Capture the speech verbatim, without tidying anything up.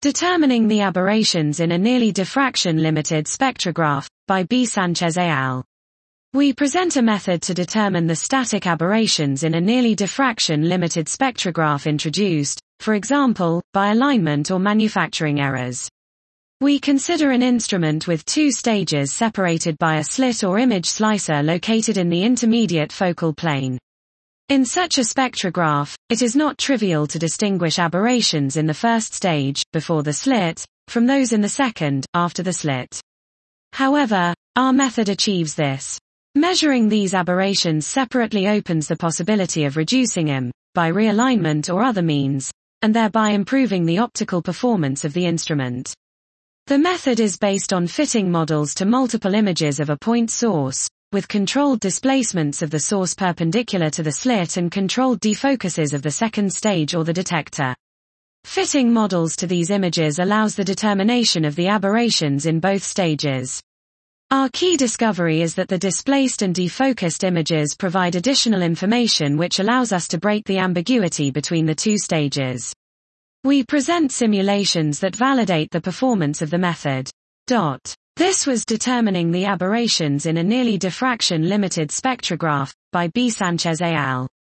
Determining the aberrations in a nearly diffraction-limited spectrograph, by B. Sanchez et al. We present a method to determine the static aberrations in a nearly diffraction-limited spectrograph introduced, for example, by alignment or manufacturing errors. We consider an instrument with two stages separated by a slit or image slicer located in the intermediate focal plane. In such a spectrograph, it is not trivial to distinguish aberrations in the first stage, before the slit, from those in the second, after the slit. However, our method achieves this. Measuring these aberrations separately opens the possibility of reducing them, by realignment or other means, and thereby improving the optical performance of the instrument. The method is based on fitting models to multiple images of a point source, with controlled displacements of the source perpendicular to the slit and controlled defocuses of the second stage or the detector. Fitting models to these images allows the determination of the aberrations in both stages. Our key discovery is that the displaced and defocused images provide additional information which allows us to break the ambiguity between the two stages. We present simulations that validate the performance of the method. Dot. This was Determining the Aberrations in a Nearly Diffraction Limited Spectrograph, by B. Sanchez et al.